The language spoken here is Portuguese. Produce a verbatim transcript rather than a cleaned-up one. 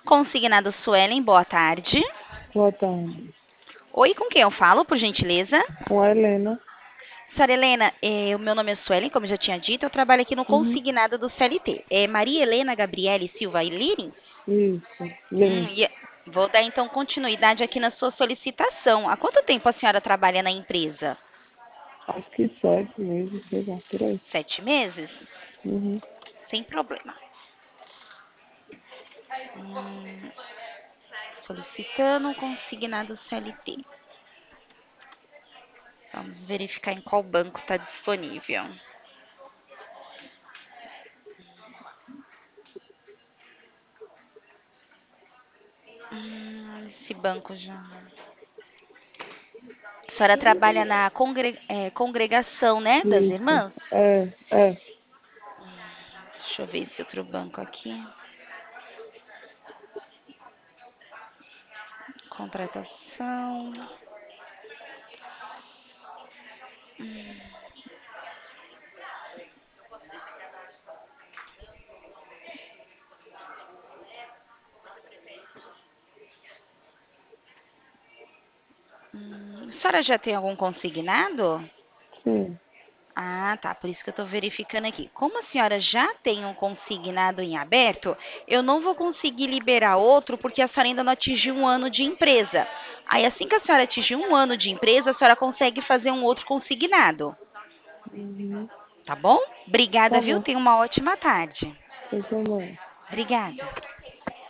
Consignado Suelen, boa tarde. Boa tarde. Oi, com quem eu falo, por gentileza? Com a Helena. Senhora Helena, eh, o meu nome é Suelen, como eu já tinha dito, eu trabalho aqui no Uhum. Consignado do C L T. É Maria Helena Gabriele Silva e Lirins? Isso. Hum, Lins. e- Vou dar então continuidade aqui na sua solicitação. Há quanto tempo a senhora trabalha na empresa? Acho que sete meses, sei lá, por aí. Sete meses? Uhum. Sem problema. Hum, Solicitando consignado C L T. Vamos verificar em qual banco está disponível. Hum, esse banco já. A senhora trabalha na congre- eh, congregação, né, das Isso. irmãs? É, é. Deixa eu ver esse outro banco aqui. Contratação. Hum, a senhora já tem algum consignado? Sim. Ah, tá. Por isso que eu estou verificando aqui. Como a senhora já tem um consignado em aberto, eu não vou conseguir liberar outro porque a senhora ainda não atingiu um ano de empresa. Aí, assim que a senhora atingir um ano de empresa, a senhora consegue fazer um outro consignado. Uhum. Tá bom? Obrigada, Tá viu? bom. Tenha uma ótima tarde. Você também. Obrigada.